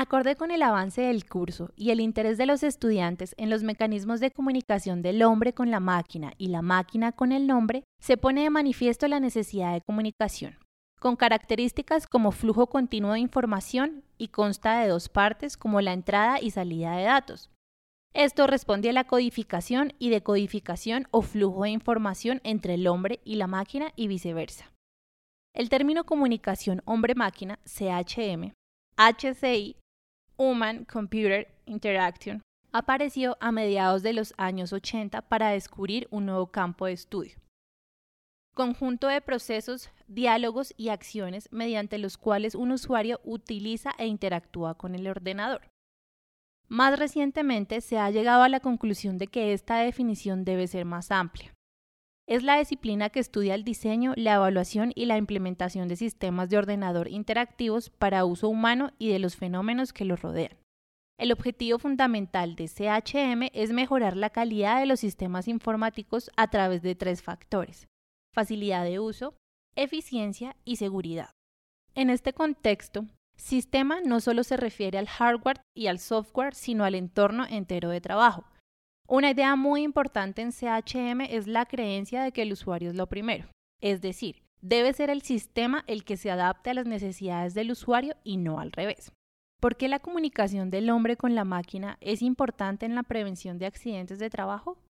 Acorde con el avance del curso y el interés de los estudiantes en los mecanismos de comunicación del hombre con la máquina y la máquina con el hombre, se pone de manifiesto la necesidad de comunicación, con características como flujo continuo de información y consta de dos partes como la entrada y salida de datos. Esto responde a la codificación y decodificación o flujo de información entre el hombre y la máquina y viceversa. El término comunicación hombre-máquina, CHM, HCI, Human Computer Interaction, apareció a mediados de los años 80 para descubrir un nuevo campo de estudio. Conjunto de procesos, diálogos y acciones mediante los cuales un usuario utiliza e interactúa con el ordenador. Más recientemente se ha llegado a la conclusión de que esta definición debe ser más amplia. Es la disciplina que estudia el diseño, la evaluación y la implementación de sistemas de ordenador interactivos para uso humano y de los fenómenos que los rodean. El objetivo fundamental de CHM es mejorar la calidad de los sistemas informáticos a través de tres factores: facilidad de uso, eficiencia y seguridad. En este contexto, sistema no solo se refiere al hardware y al software, sino al entorno entero de trabajo. Una idea muy importante en CHM es la creencia de que el usuario es lo primero, es decir, debe ser el sistema el que se adapte a las necesidades del usuario y no al revés. ¿Por qué la comunicación del hombre con la máquina es importante en la prevención de accidentes de trabajo?